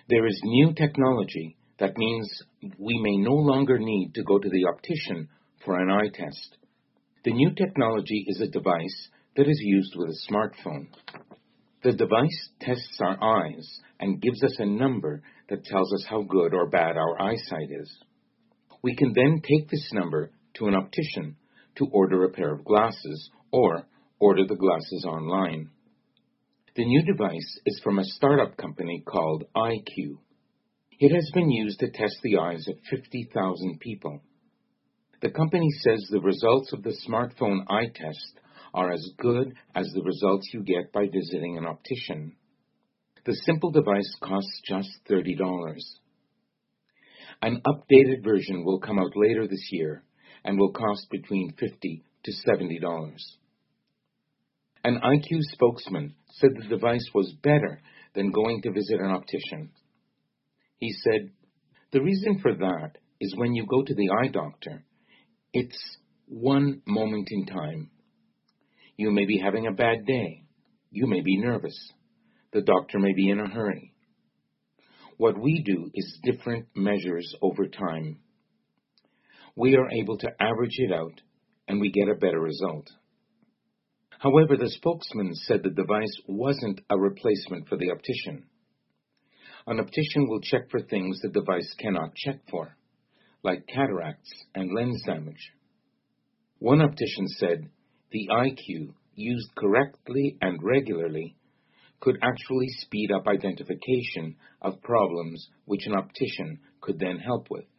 There is new technology that means we may no longer need to go to the optician for an eye test. The new technology is a device that is used with a smartphone. The device tests our eyes and gives us a number that tells us how good or bad our eyesight is. We can then take this number to an optician to order a pair of glasses or order the glasses online. The new device is from a startup company called IQ. It has been used to test the eyes of 50,000 people. The company says the results of the smartphone eye test are as good as the results you get by visiting an optician. The simple device costs just $30. An updated version will come out later this year and will cost between $50 to $70. An IQ spokesman said the device was better than going to visit an optician. He said, "The reason for that is when you go to the eye doctor, it's one moment in time. You may be having a bad day. You may be nervous. The doctor may be in a hurry. What we do is different measures over time. We are able to average it out, and we get a better result." However, the spokesman said the device wasn't a replacement for the optician. An optician will check for things the device cannot check for, like cataracts and lens damage. One optician said the IQ, used correctly and regularly, could actually speed up identification of problems which an optician could then help with.